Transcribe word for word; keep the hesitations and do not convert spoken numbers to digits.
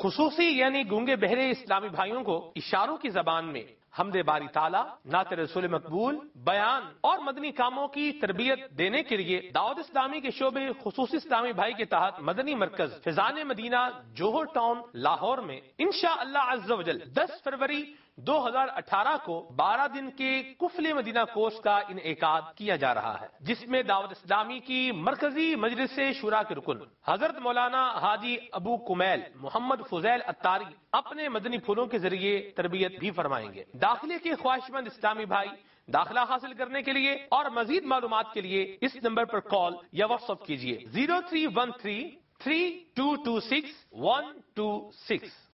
खुसूसी यानी गूंगे बहरे इस्लामी भाइयों को इशारों की जबान में हमदे बारी ताला, नात रसूल मकबूल, बयान और मदनी कामों की तरबियत देने के लिए दावत इस्लामी के शोबे खुसूसी इस्लामी भाई के तहत मदनी मरकज फिजान मदीना जोहर टाउन लाहौर में इंशा अल्लाह अज़्ज़ व जल दस फरवरी दो हजार अठारह को बारह दिन के कुफले मदीना कोर्स का इनेकाद किया जा रहा है, जिसमें दावत इस्लामी की मरकजी मजलिस शुरा के रुकन हजरत मौलाना हाजी अबू कुमैल मोहम्मद फुजैल अत्तारी अपने मदनी फूलों के जरिए तरबियत भी फरमाएंगे। दाखिले के ख्वाहिशमंद इस्लामी भाई दाखिला हासिल करने के लिए और मजीद मालूमात के लिए इस नंबर पर कॉल या व्हाट्सएप कीजिए zero three one three three two two six one two six.